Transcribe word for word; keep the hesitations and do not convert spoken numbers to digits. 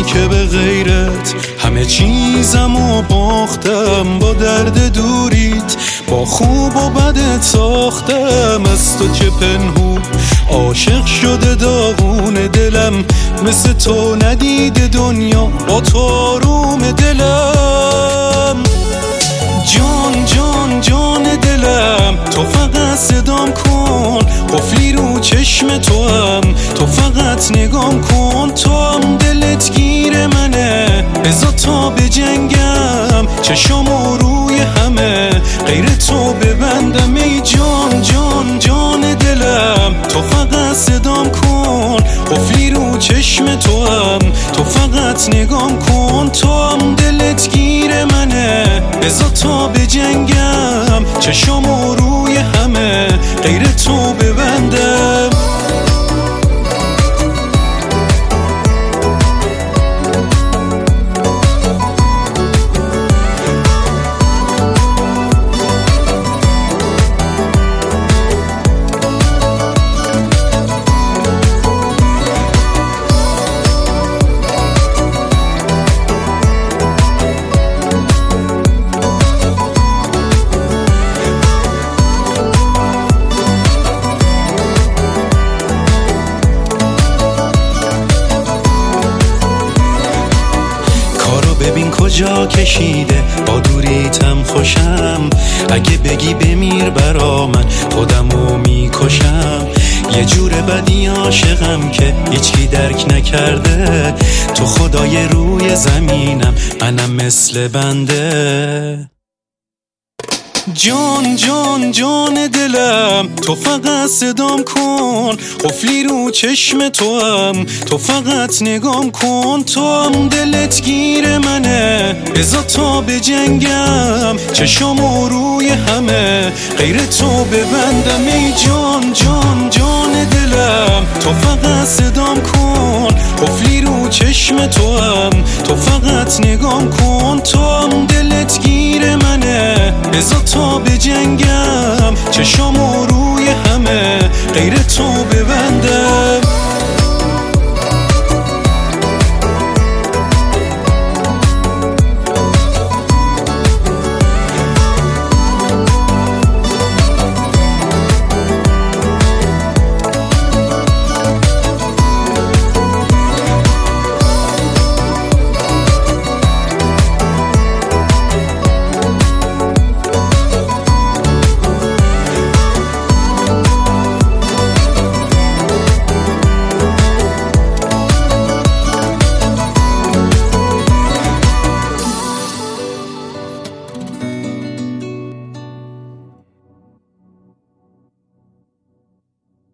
که به غیرت همه چیزمو باختم، با درد دوریت با خوب و بدت ساختم. از تو که پنهون عاشق شده داغون دلم، مثل تو ندیده دنیا با تو آروم دلم. جان جان جان دلم تو فقط صدام کن، قفلی رو چشم تو هم تو فقط نگام کن. تو هم دلت گیر منه بذار تا به جنگم، چشامو روی همه غیر تو ببندم. ای جان جان جان دلم تو فقط صدام کن، قفلی رو چشم تو هم تو فقط نگام کن. تو هم دلت گیر منه بذار تا به جنگم، چشامو روی همه غیر تو ببندم. ببین کجا کشیده با دوریتم خوشم، اگه بگی بمیر برا من خودمو میکشم. یه جور بدی عاشقم که هیچکی درک نکرده، تو خدای روی زمینم منم مثل بنده. جان جان جان دلم تو فقط صدام کن، قفلی رو چشم تو هم تو فقط نگام کن. تو هم دلت گیر منه بذار تا به جنگم، چشامو روی همه غیر تو ببندم. ای جان جان جان دلم تو فقط صدام کن، قفلی رو چشم تو هم تو فقط نگام کن. تو هم دلت گیر منه بذار تا به جنگم، چشامو روی همه غیر تو ببندم.